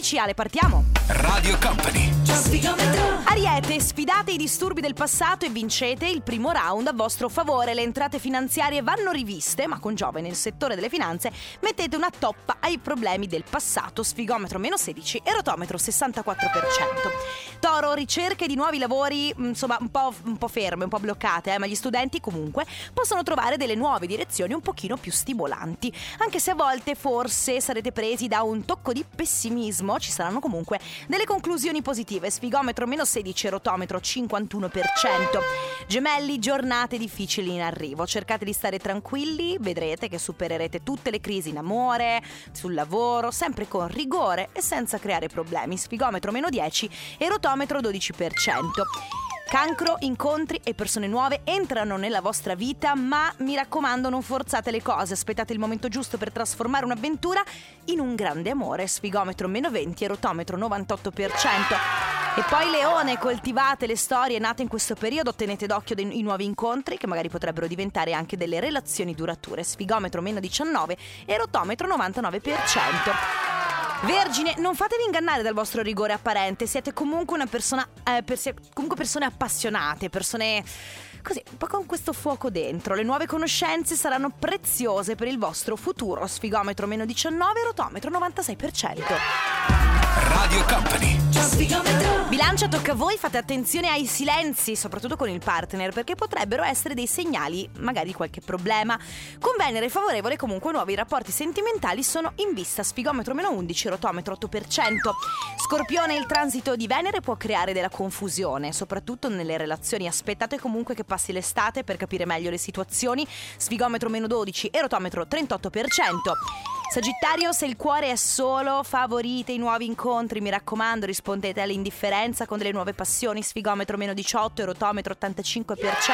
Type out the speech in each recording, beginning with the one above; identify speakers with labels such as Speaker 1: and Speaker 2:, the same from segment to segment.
Speaker 1: 12, Ale, partiamo.
Speaker 2: Radio Company.
Speaker 1: Ariete, sfidate i disturbi del passato e vincete il primo round a vostro favore. Le entrate finanziarie vanno riviste, ma con Giove nel settore delle finanze mettete una toppa ai problemi del passato. Sfigometro meno 16 e rotometro 64%. Toro, ricerche di nuovi lavori, insomma un po' ferme, un po' bloccate, ma gli studenti comunque possono trovare delle nuove direzioni un pochino più stimolanti. Anche se a volte forse sarete presi da un tocco di pessimismo, ci saranno comunque delle conclusioni positive. Sfigometro meno 16, rotometro 51%. Gemelli, giornate difficili in arrivo. Cercate di stare tranquilli, vedrete che supererete tutte le crisi in amore, sul lavoro, sempre con rigore e senza creare problemi. Sfigometro meno 10 e rotometro 12%. Cancro, incontri e persone nuove entrano nella vostra vita, ma mi raccomando non forzate le cose, aspettate il momento giusto per trasformare un'avventura in un grande amore. Sfigometro meno 20 e rotometro 98%. E poi Leone, coltivate le storie nate in questo periodo, tenete d'occhio i nuovi incontri che magari potrebbero diventare anche delle relazioni durature. Sfigometro meno 19 e rotometro 99%. Vergine, non fatevi ingannare dal vostro rigore apparente, siete comunque una persona comunque persone appassionate, persone così, un po' con questo fuoco dentro. Le nuove conoscenze saranno preziose per il vostro futuro. Sfigometro meno 19, rotometro 96%.
Speaker 2: Radio Company.
Speaker 1: Bilancia, tocca a voi, fate attenzione ai silenzi, soprattutto con il partner, perché potrebbero essere dei segnali magari di qualche problema. Con Venere favorevole comunque nuovi rapporti sentimentali sono in vista. Sfigometro meno 11, rotometro 8%. Scorpione, il transito di Venere può creare della confusione, soprattutto nelle relazioni. Aspettate comunque che passi l'estate per capire meglio le situazioni. Sfigometro meno 12 e rotometro 38%. Sagittario, se il cuore è solo, favorite i nuovi incontri, mi raccomando, rispondete all'indifferenza con delle nuove passioni. Sfigometro meno 18 e rotometro 85%.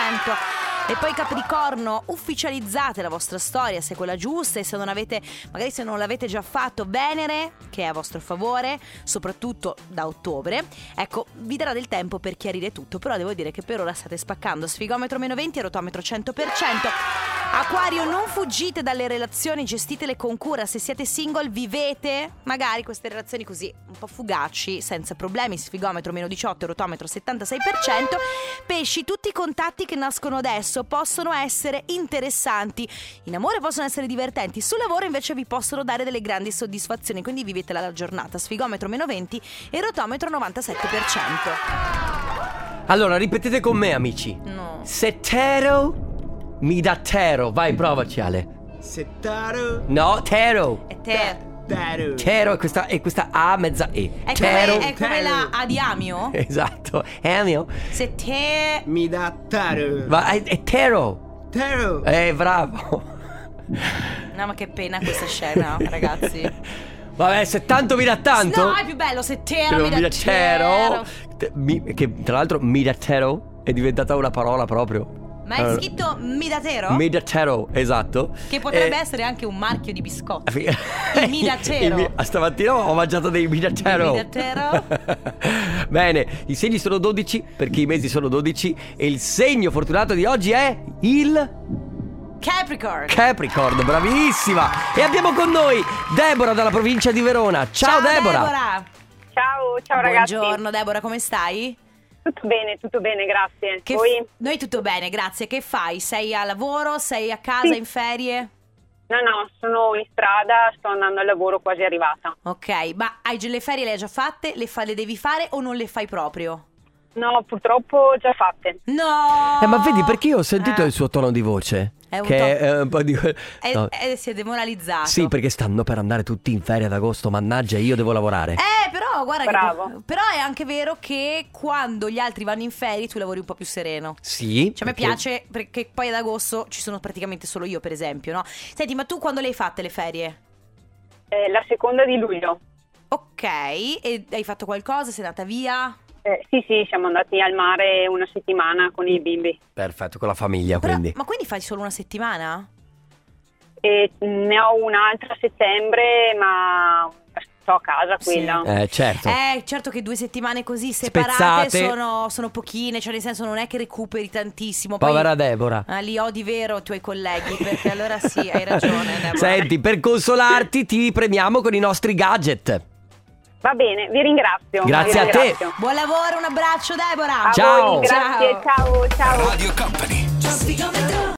Speaker 1: E poi Capricorno, ufficializzate la vostra storia se è quella giusta, e se non l'avete già fatto, Venere, che è a vostro favore, soprattutto da ottobre, ecco, vi darà del tempo per chiarire tutto, però devo dire che per ora state spaccando. Sfigometro meno 20 e rotometro 100%. Acquario, non fuggite dalle relazioni, gestitele con cura. Se siete single, vivete magari queste relazioni così un po' fugaci, senza problemi. Sfigometro meno 18 e rotometro 76%. Pesci, tutti i contatti che nascono adesso possono essere interessanti, in amore possono essere divertenti, sul lavoro invece vi possono dare delle grandi soddisfazioni, quindi vivetela la giornata. Sfigometro meno 20 e rotometro 97%.
Speaker 3: Allora, ripetete con me, amici.
Speaker 1: No.
Speaker 3: Settero mi dà tero. Vai, provaci, Ale.
Speaker 4: Settaro.
Speaker 3: No, tero.
Speaker 1: E te?
Speaker 4: Taro.
Speaker 3: Tero è questa A mezza E.
Speaker 1: È
Speaker 3: Tero.
Speaker 1: come la A di Amio?
Speaker 3: Esatto. Amio.
Speaker 1: Se te...
Speaker 4: Mi dà taro.
Speaker 3: Ma è tero.
Speaker 4: Taro.
Speaker 3: Bravo.
Speaker 1: No, ma che pena questa scena, ragazzi.
Speaker 3: Vabbè, se tanto mi dà tanto.
Speaker 1: No, è più bello, se tero
Speaker 3: Però
Speaker 1: mi dà tero.
Speaker 3: Che tra l'altro mi dà tero è diventata una parola proprio.
Speaker 1: Ma è scritto Midatero?
Speaker 3: Midatero, esatto.
Speaker 1: Che potrebbe essere anche un marchio di biscotti. Il Midatero.
Speaker 3: Stamattina ho mangiato dei Midatero.
Speaker 1: Midatero.
Speaker 3: Bene, i segni sono 12 perché i mesi sono 12 e il segno fortunato di oggi è il Capricorn, bravissima. E abbiamo con noi Deborah dalla provincia di Verona. Ciao Deborah.
Speaker 5: Ciao ragazzi.
Speaker 1: Buongiorno Deborah, come stai?
Speaker 5: Tutto bene, grazie. Voi?
Speaker 1: Noi tutto bene, grazie. Che fai? Sei a lavoro? Sei a casa, in ferie?
Speaker 5: No, sono in strada, sto andando al lavoro, quasi arrivata.
Speaker 1: Ok, ma le ferie le hai già fatte? Le devi fare o non le fai proprio?
Speaker 5: No, purtroppo già fatte.
Speaker 1: No!
Speaker 3: Ma vedi, perché io ho sentito il suo tono di voce? Che è un po' di... No.
Speaker 1: Si è demoralizzato.
Speaker 3: Sì, perché stanno per andare tutti in ferie ad agosto. Mannaggia, io devo lavorare.
Speaker 1: Però guarda
Speaker 5: Bravo.
Speaker 1: però è anche vero che quando gli altri vanno in ferie tu lavori un po' più sereno.
Speaker 3: Sì.
Speaker 1: Cioè a me piace perché poi ad agosto ci sono praticamente solo io, per esempio, no? Senti, ma tu quando le hai fatte le ferie?
Speaker 5: La seconda di luglio.
Speaker 1: Ok, e hai fatto qualcosa? Sei andata via?
Speaker 5: Sì, siamo andati al mare una settimana con i bimbi.
Speaker 3: Perfetto, con la famiglia, quindi.
Speaker 1: Ma quindi fai solo una settimana?
Speaker 5: Ne ho un'altra a settembre, ma sto a casa quella.
Speaker 3: Certo.
Speaker 1: Certo che 2 settimane così separate
Speaker 3: spezzate
Speaker 1: sono pochine, cioè nel senso non è che recuperi tantissimo.
Speaker 3: Povera Deborah.
Speaker 1: Li odi vero i tuoi colleghi, perché allora sì, hai ragione Deborah.
Speaker 3: Senti, per consolarti ti premiamo con i nostri gadget.
Speaker 5: Va bene, vi ringrazio.
Speaker 3: Grazie a te.
Speaker 1: Buon lavoro, un abbraccio Deborah.
Speaker 5: A
Speaker 3: Ciao.
Speaker 5: voi, grazie, ciao.
Speaker 2: Radio Company.